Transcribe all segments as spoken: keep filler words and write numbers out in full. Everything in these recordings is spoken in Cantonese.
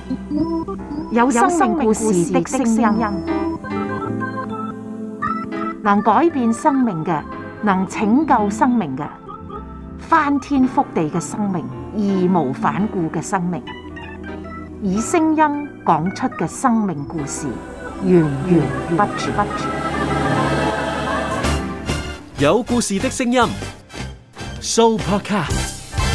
有生命故事的聲音，能改變生命嘅，能拯救生命嘅，翻天覆地嘅生命，義無反顧嘅生命，以聲音講出嘅生命故事，源源不絕。 有故事的聲音 ，Sooopodcast。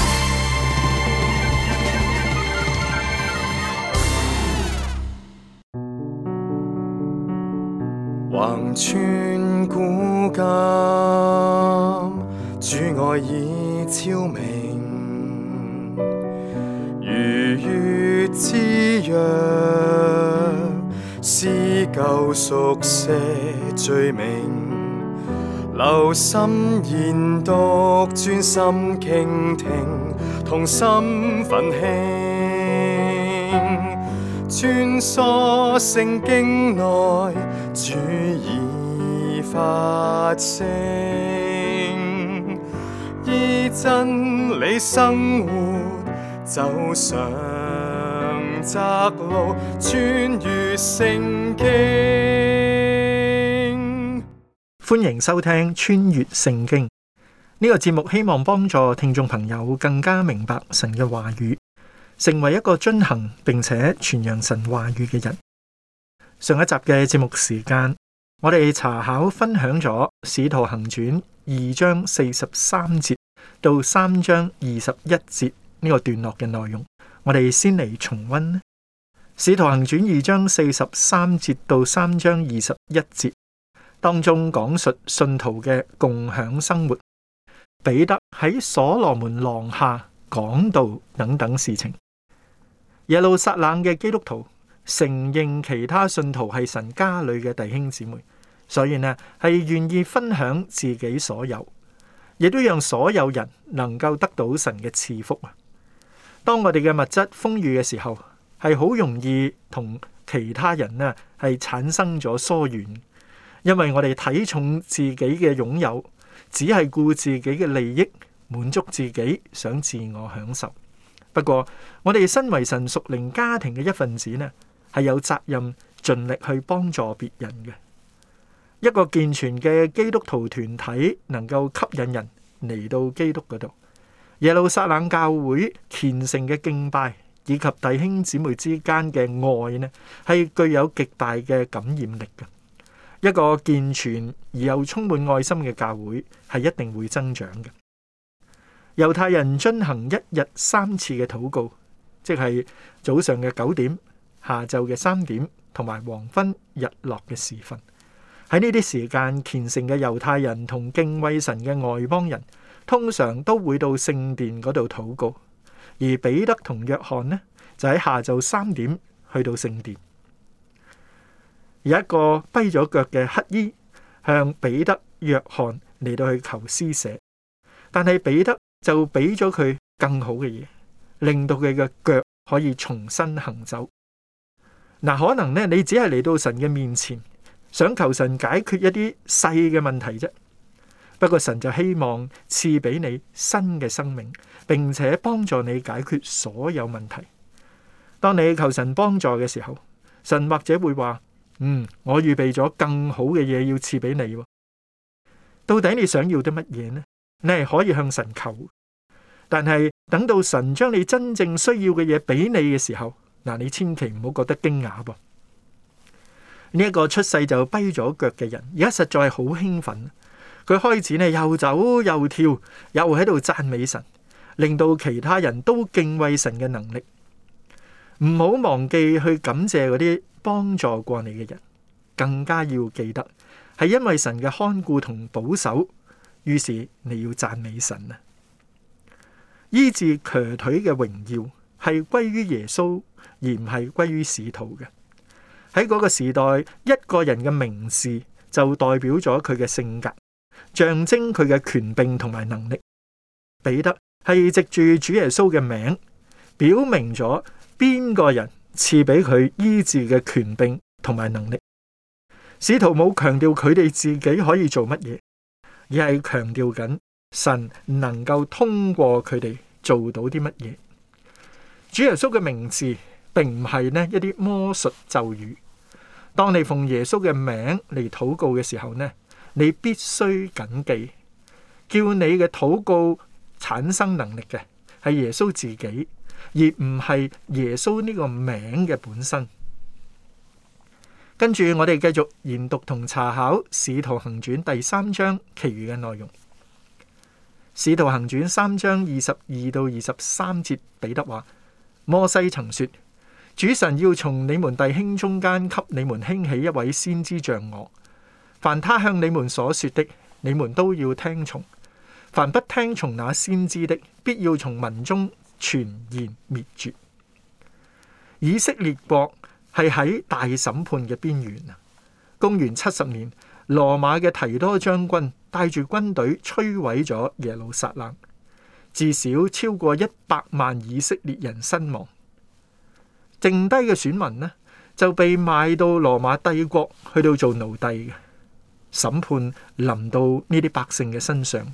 橫穿古今，主愛已超明，如月之約，撕舊熟寫罪名，留心研讀，專心傾聽，同心奮興，穿梭聖經內，主已發聲，依真理生活，走上窄路，穿越聖經。 歡迎收聽穿越聖經呢個節目，希望幫助聽眾朋友更加明白神嘅話語，成為一個遵行並且傳揚神話語嘅人。上一集嘅節目時間，我哋查考分享咗《使徒行傳》二章四十三節到三章二十一節呢個段落嘅內容。我哋先嚟重溫《使徒行傳》二章四十三節到三章二十一節。當中講述信徒嘅共享生活，彼得喺所羅門廊下講道等等事情。耶路撒冷嘅基督徒承認其他信徒係神家裏嘅弟兄姊妹，所以呢係願意分享自己所有，亦都讓所有人能夠得到神嘅賜福啊！當我哋嘅物質豐裕嘅時候，係好容易同其他人呢係產生咗疏遠。因為我哋睇重自己嘅擁有，只係顧自己嘅利益，滿足自己，想自我享受。不過，我哋身為神屬靈家庭嘅一份子呢，係有責任盡力去幫助別人嘅。一個健全嘅基督徒團體能夠吸引人嚟到基督嗰度。耶路撒冷教會虔誠嘅敬拜以及弟兄姊妹之間嘅愛呢，係具有極大嘅感染力嘅。一個健全而又充滿愛心嘅教會係一定會增長嘅。猶太人遵行一日三次嘅禱告，即係早上嘅九點、下晝嘅三點同埋黃昏日落嘅時分。喺呢啲時間，虔誠嘅猶太人同敬畏神嘅外邦人通常都會到聖殿嗰度禱告，而彼得同約翰呢就喺下晝三點去到聖殿。有一個跛咗腳嘅乞衣向彼得、約翰嚟到去求施捨，但係彼得就俾咗佢更好嘅嘢，令到佢嘅腳可以重新行走。嗱，可能咧你只係嚟到神嘅面前，想求神解決一啲細嘅問題啫。不過神就希望賜俾你新嘅生命，並且幫助你解決所有問題。當你求神幫助嘅時候，神或者會話：嗯，我預備咗更好嘅嘢要賜俾你。到底你想要啲乜嘢呢？你係可以向神求，但係等到神將你真正需要嘅嘢俾你嘅時候，嗱，你千祈唔好覺得驚訝噃。呢一個出世就跛咗腳嘅人，而家實在係好興奮。佢開始呢又走又跳，又喺度讚美神，令到其他人都敬畏神嘅能力。唔好忘記去感謝嗰啲幫助過你嘅人，更加要記得係因為神嘅看顧同保守，於是你要讚美神啊！醫治瘸腿嘅榮耀係歸於耶穌，而唔係歸於使徒嘅。喺嗰個時代，一個人嘅名字就代表咗佢嘅性格，象徵佢嘅權柄同埋能力。彼得係藉住主耶穌嘅名，表明咗邊個人賜俾佢醫治嘅權柄同埋能力。使徒冇強調佢哋自己可以做乜嘢，而係強調緊神能夠通過佢哋做到啲乜嘢。主耶穌嘅名字並唔係呢一啲魔術咒語。當你奉耶穌嘅名嚟禱告嘅時候呢，你必須謹記，叫你嘅禱告產生能力嘅係耶穌自己，而唔係耶穌呢個名嘅本身。跟住我哋繼續研讀同查考《使徒行傳》第三章其餘嘅內容。《使徒行傳》三章二十二到二十三節，彼得話：摩西曾說，主神要從你們弟兄中間給你們興起一位先知像我，凡他向你們所說的，你們都要聽從；凡不聽從那先知的，必要從民中全然滅絕。以色列國係喺大審判嘅邊緣啊！公元七十年，羅馬嘅提多將軍帶住軍隊摧毀咗耶路撒冷，至少超過一百萬以色列人身亡。剩低嘅選民呢，就被賣到羅馬帝國去到做奴隸嘅。審判臨到呢啲百姓嘅身上。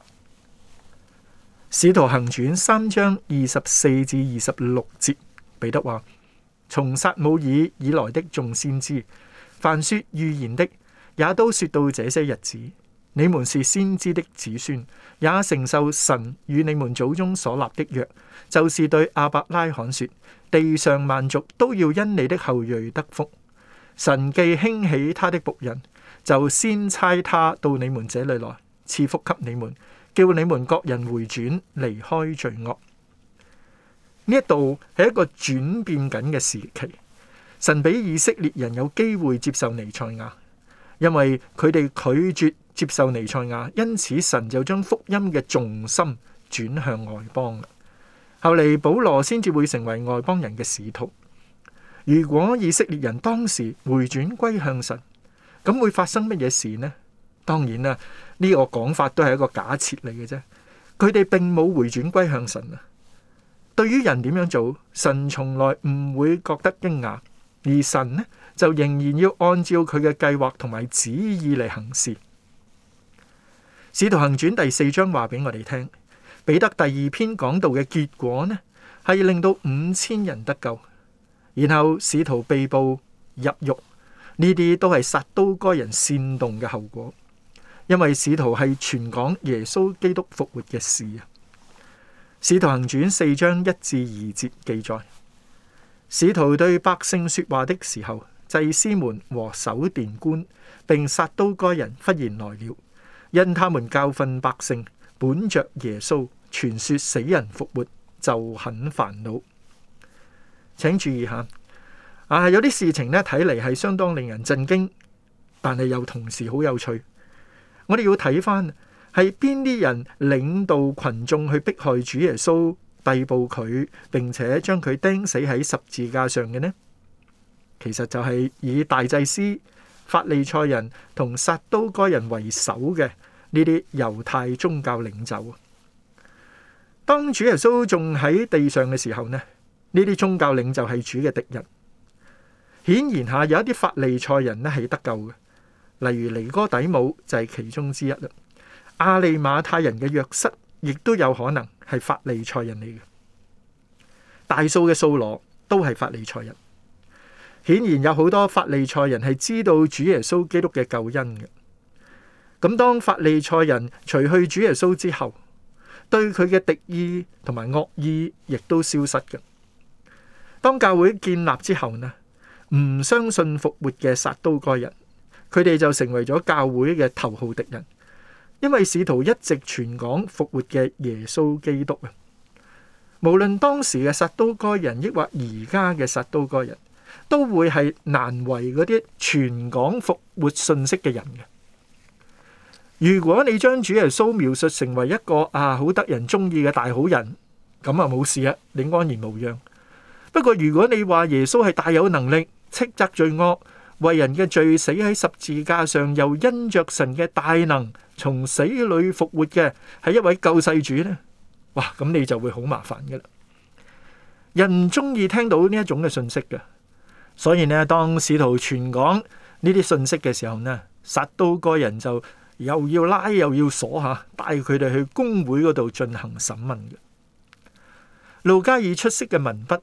使徒行傳三章二十四至二十六節，彼得話：從撒母耳以來的眾先知，凡說預言的，也都說到這些日子。你們是先知的子孫，也承受神與你們祖宗所立的約，就是對亞伯拉罕說，地上萬族都要因你的後裔得福。神既興起他的僕人，就先差他到你們這裏來，賜福給你們，叫你們各人回轉，離開罪惡。呢一度係一個轉變緊嘅時期，神俾以色列人有機會接受彌賽亞，因為佢哋拒絕接受彌賽亞，因此神就將福音嘅重心轉向外邦。後嚟保羅先至會成為外邦人嘅使徒。如果以色列人當時回轉歸向神，咁會發生乜嘢事呢？當然啦，呢個講法都係一個假設嚟嘅啫。佢哋並冇回轉歸向神啊。對於人點樣做，神從來唔會覺得驚訝，而神呢就仍然要按照佢嘅計劃同埋旨意嚟行事。使徒行傳第四章話俾我哋聽，彼得第二篇講道嘅結果呢，係令到五千人得救，然後使徒被捕入獄，呢啲都係撒都該人煽動嘅後果，因為使徒係傳講耶穌基督復活嘅事啊。使徒行傳四章一至二節記載，使徒對百姓說話的時候，祭司們和守殿官並撒都該人忽然來了，因他們教訓百姓，本着耶穌傳說死人復活，就很煩惱。請注意下，啊，有啲事情呢睇嚟係相當令人震驚，但係又同時好有趣。我哋要睇翻係邊啲人領導群眾去迫害主耶穌，逮捕佢，並且將佢釘死喺十字架上嘅呢？其實就係以大祭司、法利賽人同撒都該人為首嘅呢啲猶太宗教領袖。當主耶穌仲喺地上嘅時候呢，呢啲宗教領袖係主嘅敵人。顯然下有一啲法利賽人呢係得救嘅，例如尼哥底母就係其中之一啦。亞利馬太人嘅約瑟亦都有可能係法利賽人嚟嘅。大數嘅掃羅都係法利賽人。顯然有好多法利賽人係知道主耶穌基督嘅救恩嘅。咁當法利賽人除去主耶穌之後，對佢嘅敵意同埋惡意亦都消失嘅。當教會建立之後呢，唔相信復活嘅撒都該人，佢哋就成為咗教會嘅頭號敵人，因為使徒一直傳講復活嘅耶穌基督啊。無論當時嘅撒都該人，抑或而家嘅撒都該人，都會係難為嗰啲傳講復活信息嘅人嘅。如果你將主耶穌描述成為一個啊好得人中意嘅大好人，咁啊冇事啊，你安然無恙。不過如果你話耶穌係大有能力，斥責罪惡，為人嘅罪死喺十字架上，又因着神嘅大能從死裏復活嘅係一位救世主呢，哇，咁你就會好麻煩嘅啦。人唔中意聽到呢一種嘅信息嘅，所以呢，當使徒傳講呢啲信息嘅時候呢，撒都該人就又要拉又要鎖吓，帶佢哋去公會嗰度進行審問嘅。路加以出色嘅文筆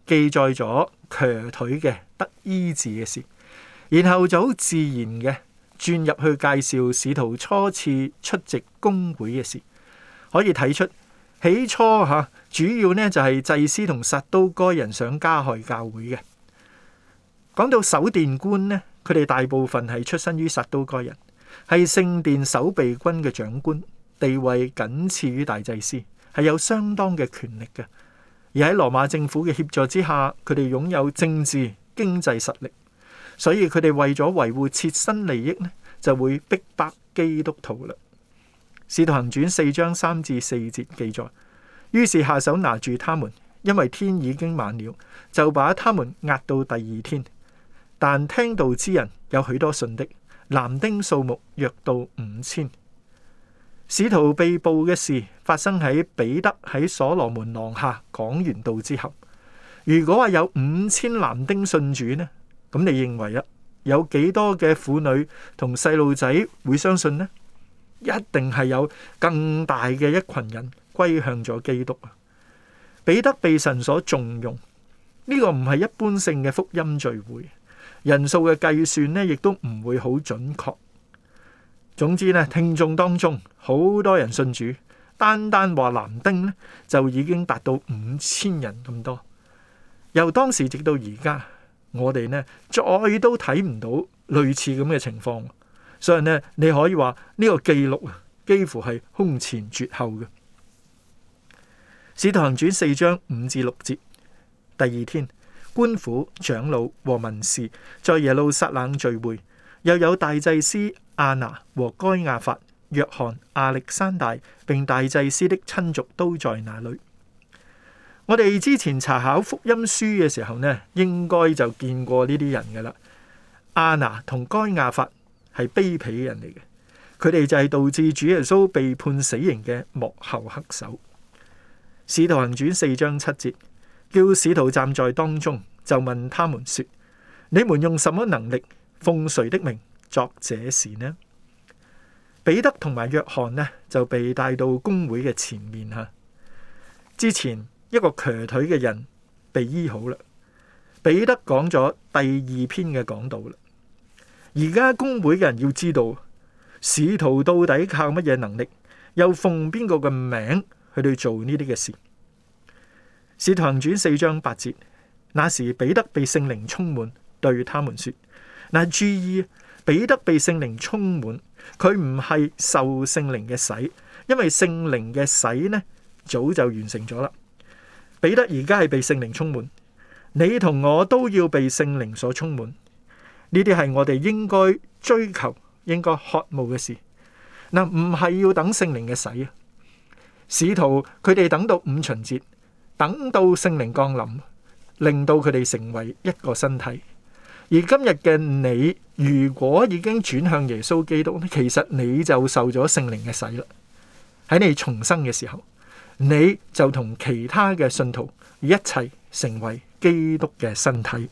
記載咗瘸腿嘅得醫治嘅事，然後就好自然嘅轉入去介紹使徒初次出席公會嘅事。可以睇出起初吓主要呢就係祭司同撒都該人想加害教會嘅。講到守殿官呢，佢哋大部分係出身於撒都該人，係聖殿守備軍嘅長官，地位僅次於大祭司，係有相當嘅權力嘅。而喺羅馬政府嘅協助之下，佢哋擁有政治經濟實力，所以佢哋為咗維護切身利益呢，就會逼迫基督徒啦。使徒行傳四章三至四節記載，於是下手拿住他們，因為天已經晚了，就把他們押到第二天。但聽道之人有許多信的，男丁數目約到五千。使徒被捕嘅事發生喺彼得喺所羅門廊下講完道之後。如果話有五千男丁信主呢，咁你認為啊，有幾多嘅婦女同細路仔會相信呢？一定係有更大嘅一群人歸向咗基督啊！彼得被神所重用，呢個唔係一般性嘅福音聚會。人數嘅計算呢，亦都唔會好準確。總之呢，聽眾當中好多人信主，單單話男丁呢，就已經達到五千人咁多。由當時直到而家，我哋呢再都睇唔到類似咁嘅情況。所以呢，你可以話呢個記錄啊，幾乎係空前絕後嘅。使徒行傳四章五至六節，第二天，官府長老和文士在耶路撒冷聚會，又有大祭司亞拿和該亞法、約翰、亞歷山大，並大祭司的親族都在那裏。我哋之前查考福音書嘅時候呢，應該就見過呢啲人噶啦。亞拿同該亞法係卑鄙嘅人嚟嘅，佢哋就係導致主耶穌被判死刑嘅幕後黑手。使徒行傳四章七節。叫使徒站在當中，就問他們說：你們用什麼能力，奉誰的名作這事呢？彼得同埋約翰呢，就被帶到公會嘅前面吓。之前一個瘸腿嘅人被醫好啦，彼得講咗第二篇嘅講道啦。而家公會嘅人要知道，使徒到底靠乜嘢能力，又奉邊個嘅名去到做呢啲嘅事？使徒行傳四章八節，那時彼得被聖靈充滿，對他們說：嗱，注意，彼得被聖靈充滿，佢唔係受聖靈嘅洗，因為聖靈嘅洗呢早就完成咗啦。彼得而家係被聖靈充滿，你同我都要被聖靈所充滿，呢啲係我哋應該追求、應該渴慕嘅事。嗱，唔係要等聖靈嘅洗啊！使徒佢哋等到五旬節。等到聖靈降臨，令到佢哋成為一個身體。而今日嘅你，如果已經轉向耶穌基督，其實你就受咗聖靈嘅洗啦。喺你重生嘅時候，你就同其他嘅信徒一齊成為基督嘅身體。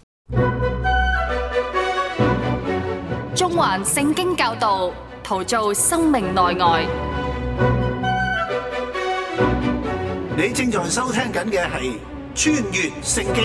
中環聖經教導，陶造生命內外。 你正在收聽緊嘅係穿越聖經。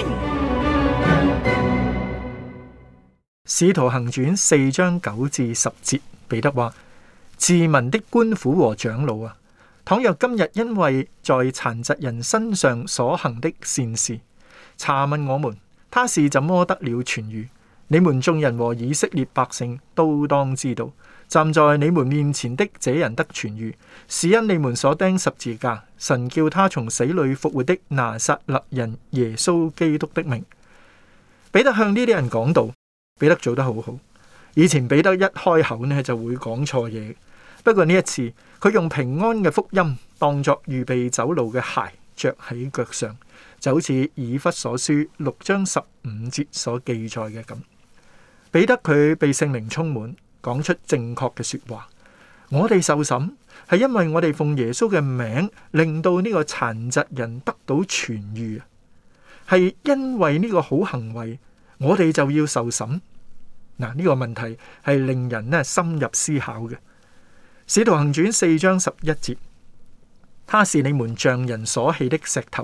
使徒行傳四章九至十節，彼得話：治民的官府和長老啊，倘若今日因為在殘疾人身上所行的善事，查問我們，他是怎麼得了痊癒，你們眾人和以色列百姓都當知道。站在你們面前的這人得痊癒，是因你們所釘十字架，神叫他從死裏復活的拿撒勒人耶穌基督的名。彼得向呢啲人講道，彼得做得好好。以前彼得一開口呢就會講錯嘢，不過呢一次佢用平安嘅福音當作預備走路嘅鞋着喺腳上，就好似以弗所書六章十五節所記載嘅咁。彼得佢被聖靈充滿，講出正確嘅說話。我哋受審係因為我哋奉耶穌嘅名令到呢個殘疾人得到痊癒，係因為呢個好行為，我哋就要受審。嗱，呢個問題係令人呢深入思考嘅。使徒行傳四章十一節，他是你們匠人所棄的石頭，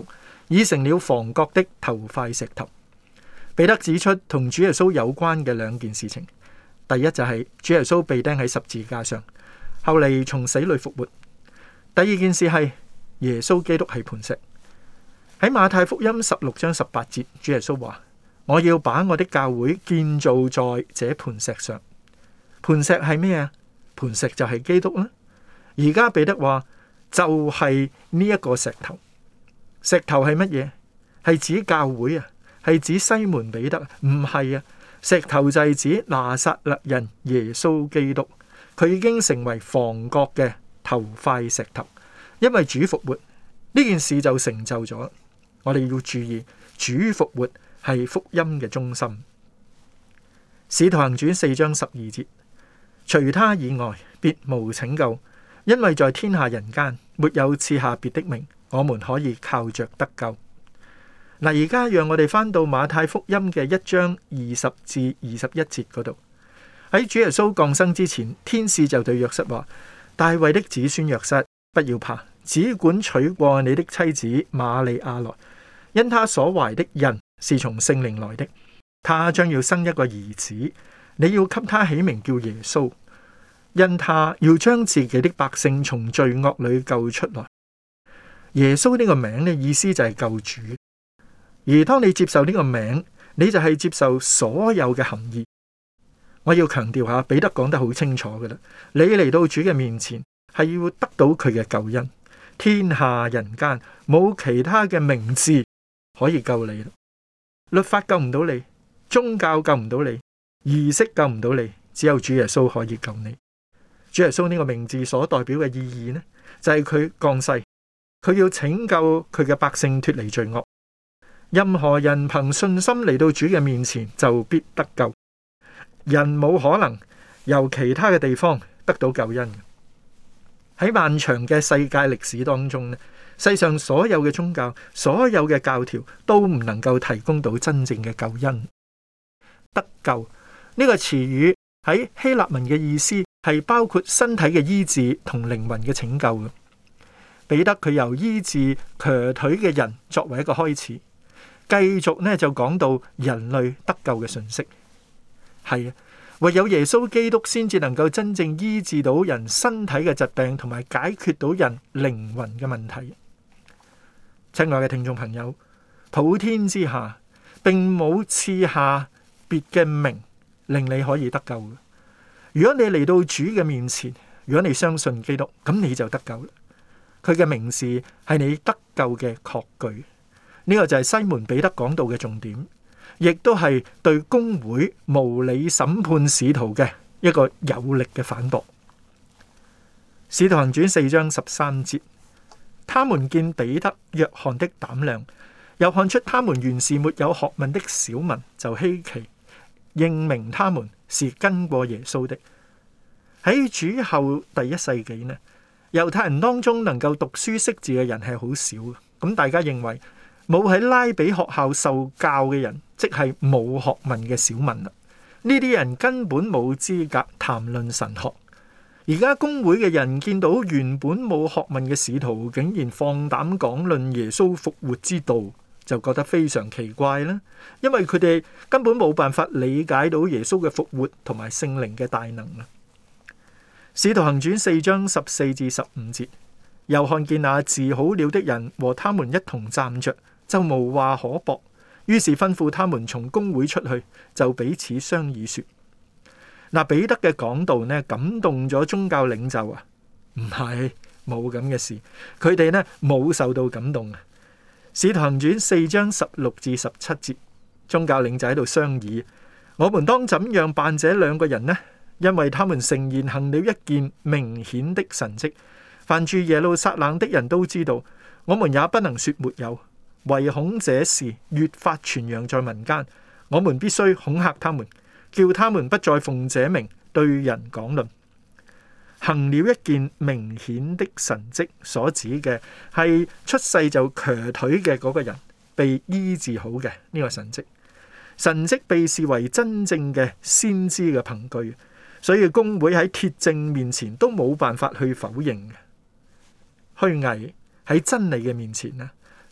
已成了房角的頭塊石頭。彼得指出同主耶穌有關嘅兩件事情，第一就係主耶穌被釘喺十字架上，後嚟從死裏復活。第二件事係耶穌基督係磐石。喺馬太福音十六章十八節，主耶穌話：我要把我的教會建造在這磐石上。磐石係咩啊？磐石就係基督啦。而家彼得話就係呢一個石頭。石頭係乜嘢？係指教會啊？係指西門彼得？唔係啊，石頭就係指拿撒勒人耶穌基督，佢已經成為房角嘅頭塊石頭，因為主復活呢件事就成就咗。我哋要注意，主復活係福音嘅中心。使徒行傳四章十二節，除他以外別無拯救，因為在天下人間沒有賜下別的名，我們可以靠着得救。嗱，而家讓我哋翻到馬太福音嘅一章二十至二十一節嗰度。喺主耶穌降生之前，天使就對約瑟話：大衛的子孫約瑟，不要怕，只管娶過你的妻子瑪利亞來，因他所懷的孕是從聖靈來的。他將要生一個兒子，你要給他起名叫耶穌，因他要將自己的百姓從罪惡裏救出來。耶穌呢個名嘅意思就係救主。而當你接受呢個名，你就係接受所有嘅含義。我要強調下，彼得講得好清楚㗎喇，你嚟到主嘅面前係要得到佢嘅救恩。天下人間冇其他嘅名字可以救你，律法救唔到你，宗教救唔到你，儀式救唔到你，只有主耶穌可以救你。主耶穌呢個名字所代表嘅意義呢，就係佢降世，佢要拯救佢嘅百姓脫離罪惡。任何人憑信心嚟到主嘅面前就必得救，人冇可能由其他嘅地方得到救恩。喺漫長嘅世界歷史當中呢，世上所有嘅宗教、所有嘅教條都唔能夠提供到真正嘅救恩。得救呢個詞語喺希臘文嘅意思係包括身體嘅醫治同靈魂嘅拯救嘅。彼得佢由醫治瘸腿嘅人作為一個開始。繼續呢就講到人類得救嘅信息，係啊，唯有耶穌基督先至能夠真正醫治到人身體嘅疾病，同埋解決到人靈魂嘅問題。親愛嘅聽眾朋友，普天之下並冇賜下別嘅名令你可以得救嘅。如果你嚟到主嘅面前，如果你相信基督，咁你就得救啦。佢嘅名字係你得救嘅確據。呢個就係西門彼得講到嘅重點，亦都係對公會無理審判使徒嘅一個有力嘅反駁。使徒行傳四章十三節，他們見彼得、約翰的膽量，又看出他們原是沒有學問的小民，就稀奇，認明他們是跟過耶穌的。喺主後第一世紀呢，猶太人當中能夠讀書識字嘅人係好少嘅，咁大家認為冇喺拉比學校受教嘅人，即係冇學問嘅小民啦。呢啲人根本冇資格談論神學。而家公會嘅人見到原本冇學問嘅使徒，竟然放膽講論耶穌復活之道，就覺得非常奇怪啦。因為佢哋根本冇辦法理解到耶穌嘅復活同埋聖靈嘅大能啊。使徒行傳四章十四至十五節，又看見那治好了的人和他們一同站着，就無話可駁，於是吩咐他們從公會出去，就彼此商議說：嗱，彼得嘅講道呢，感動咗宗教領袖啊？唔係，冇咁嘅事，佢哋呢冇受到感動啊。使徒行傳四章十六至十七節，宗教領袖喺度商議：我們當怎樣辦這兩個人呢？因為他們誠然行了一件明顯的神蹟，凡住耶路撒冷的人都知道，我們也不能說沒有。唯恐這事越發傳揚在民間，我們必須恐嚇他們，叫他們不再奉這名對人講論。行了一件明顯的神蹟，所指嘅係出世就瘸腿嘅嗰個人被醫治好嘅呢個神蹟。神蹟被視為真正嘅先知嘅憑據，所以公會喺鐵證面前都冇辦法去否認嘅。虛偽喺真理嘅面前呢，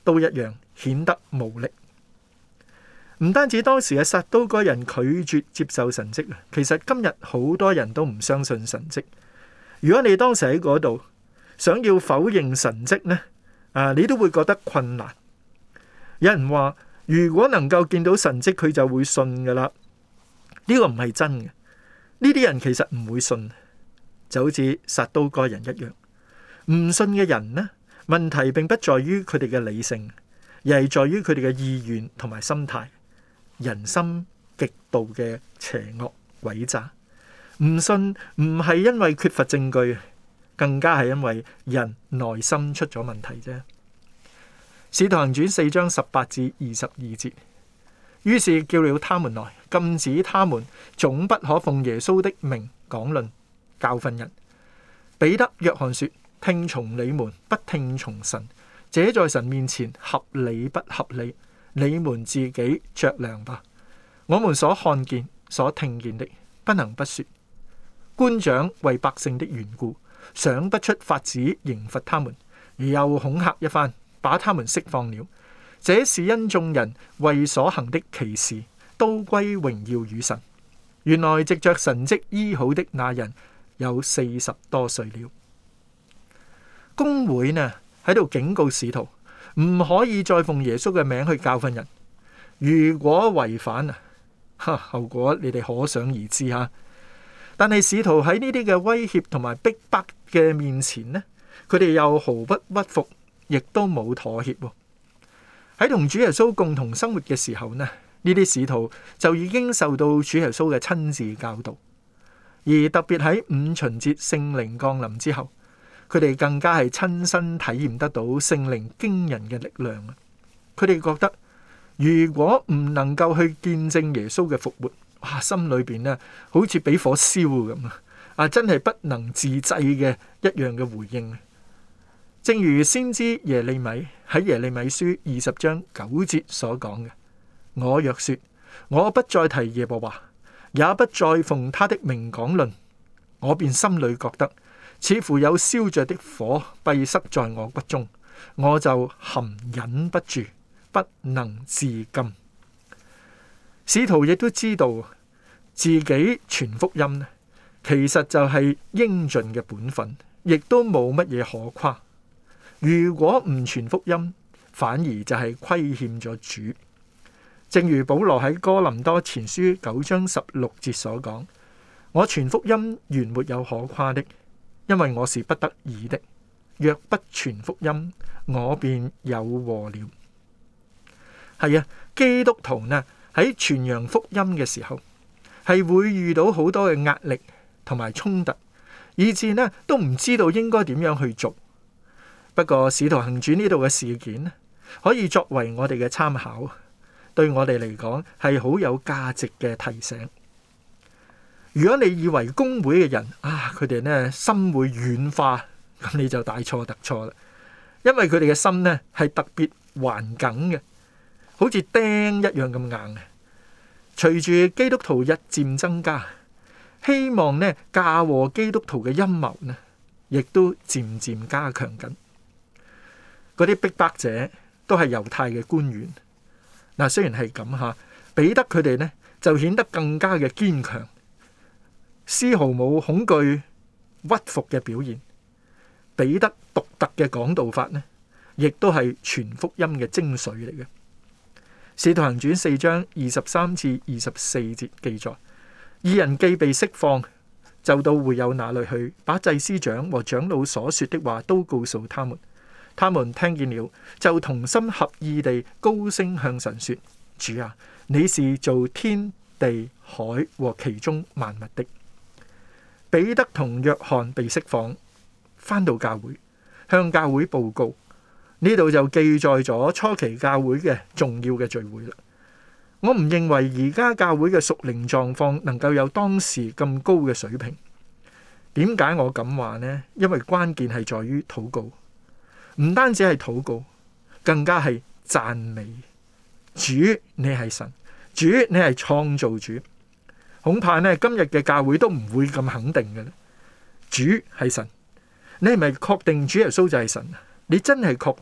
都一樣顯得無力。唔單止當時嘅撒都該人拒絕接受神蹟，其實今日好多人都唔相信神蹟。如果你當時喺嗰度想要否認神蹟呢，啊，你都會覺得困難。有人話如果能夠見到神蹟，佢就會信噶啦。呢個唔係真嘅，呢啲人其實唔會信，就好似撒都該人一樣。唔信嘅人呢，問題並不在於佢哋嘅理性，而係在於佢哋嘅意願同埋心態。人心極度嘅邪惡詭詐，唔信唔係因為缺乏證據，更加係因為人內心出咗問題啫。使徒行傳四章十八至二十二節，於是叫了他們來，禁止他們總不可奉耶穌的名講論教訓人。彼得、約翰說：聽從你們，不聽從神，這在神面前合理不合理？你們自己酌量吧。我們所看見、所聽見的，不能不說。官長為百姓的緣故，想不出法子刑罰他們，而又恐嚇一番，把他們釋放了。這是因眾人為所行的奇事，都歸榮耀與神。原來藉着神蹟醫好的那人有四十多歲了。公會呢喺度警告使徒，唔可以再奉耶穌嘅名去教訓人。如果違反啊，哈，後果你哋可想而知吓。但係使徒喺呢啲嘅威脅同埋逼迫嘅面前呢，佢哋又毫不屈服，亦都冇妥協。喺同主耶穌共同生活嘅時候呢，呢啲使徒就已經受到主耶穌嘅親自教導，而特別喺五旬節聖靈降臨之後，佢哋更加係親身體驗得到聖靈驚人嘅力量啊！佢哋覺得如果唔能夠去見證耶穌嘅復活，哇，心裏邊呢好似俾火燒咁啊！啊，真係不能自制嘅一樣嘅回應。正如先知耶利米喺耶利米書二十章九節所講嘅：我若說我不再提耶和華，也不再奉他的名講論，我便心裏覺得似乎有燒着的火閉塞在我骨中，我就含忍不住，不能自禁。使徒亦都知道自己傳福音其實就係應盡嘅本分，亦都冇乜嘢可誇。如果唔傳福音，反而就係虧欠咗主。正如保羅喺哥林多前書九章十六節所講：我傳福音原沒有可誇的，因為我是不得已的。若不傳福音，我便有禍了。係啊，基督徒呢喺傳揚福音嘅時候，係會遇到好多嘅壓力同埋衝突，以致呢都唔知道應該點樣去做。不過使徒行傳呢度嘅事件呢，可以作為我哋嘅參考，對我哋嚟講係好有價值嘅提醒。如果你以為公會嘅人啊，佢哋呢心會軟化，咁你就大錯特錯啦。因為佢哋嘅心呢係特別頑梗嘅，好似釘一樣咁硬嘅。隨住基督徒日漸增加，希望呢嫁禍基督徒嘅陰謀呢，亦都漸漸加強緊。嗰啲逼迫者都係猶太嘅官員。嗱，雖然係咁吓，彼得佢哋呢就顯得更加嘅堅強，絲毫冇恐懼屈服嘅表現。彼得獨特嘅講道法呢，亦都係傳福音嘅精髓嚟嘅。使徒行傳四章二十三至二十四節記載：二人既被釋放，就到會友那裏去，把祭司長和長老所說的話都告訴他們。他們聽見了，就同心合意地高聲向神說：主啊，你是造天地海和其中萬物的。彼得同約翰被釋放，返到教會，向教會報告。呢度就記載咗初期教會嘅重要嘅聚會啦。我唔認為而家教會嘅屬靈狀況能夠有當時咁高嘅水平。點解我咁話呢？因為關鍵係在於禱告。唔單止係禱告，更加係讚美主。你係神，主你係創造主。恐怕呢今日嘅教會都唔會咁肯定嘅。主係神，你係咪確定主耶穌就係神？你真係確定？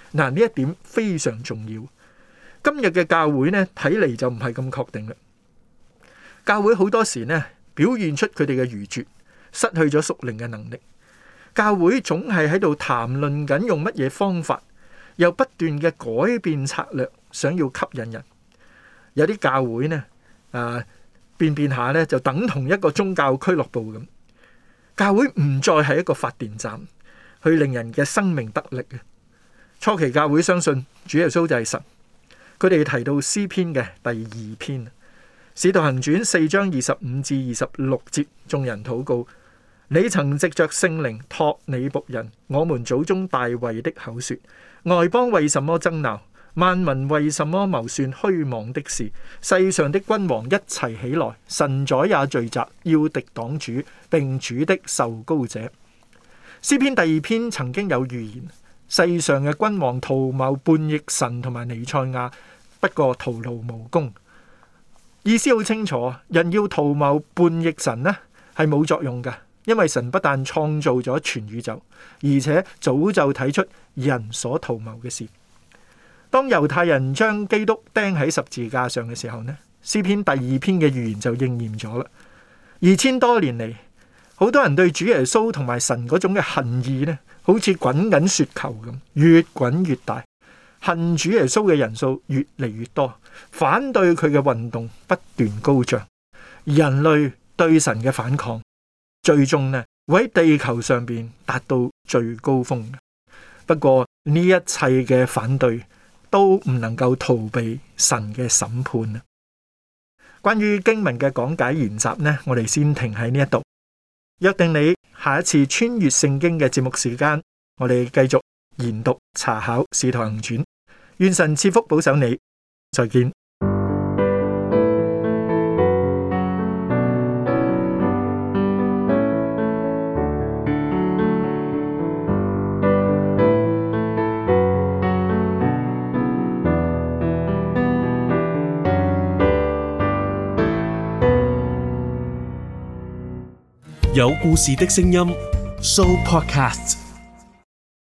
嗱，呢一點非常重要。今日嘅教會呢，睇嚟就唔係咁確定啦。教會好多時呢，表現出佢哋嘅愚拙，失去咗屬靈嘅能力。教會總係喺度談論緊用乜嘢方法，又不斷嘅改變策略，想要吸引人。有啲教會呢，啊變變下呢，就等同一個宗教俱樂部咁。教會唔再係一個發電站，去令人嘅生命得力嘅。初期教會相信主耶穌就係神。佢哋提到詩篇嘅第二篇，使徒行傳四章二十五至二十六節，眾人禱告：你曾藉着聖靈託你僕人我們祖宗大衛的口說，外邦為什麼爭鬧？萬民為什麼謀算虛妄的事？世上的君王一齊起來，神宰也聚集，要敵擋主，並主的受膏者。詩篇第二篇曾經有預言，世上嘅君王圖謀叛逆神同埋彌賽亞，不過徒勞無功。意思好清楚，人要圖謀叛逆神呢，係冇作用嘅，因為神不但創造咗全宇宙，而且早就睇出人所圖謀嘅事。當猶太人將基督釘喺十字架上嘅時候呢，詩篇第二篇嘅預言就應驗咗啦。二千多年嚟，好多人對主耶穌同埋神嗰種嘅恨意呢，好似滾緊雪球咁，越滾越大。恨主耶穌嘅人數越嚟越多，反對佢嘅運動不斷高漲。人類對神嘅反抗，最終呢會喺地球上邊達到最高峰。不過呢一切嘅反對都唔能夠逃避神嘅審判啊！關於經文嘅講解研習呢，我哋先停喺呢一度。約定你下一次穿越聖經嘅節目時間，我哋繼續研讀查考使徒行傳。願神賜福保守你，再見。 有故事的聲音 Show Podcast。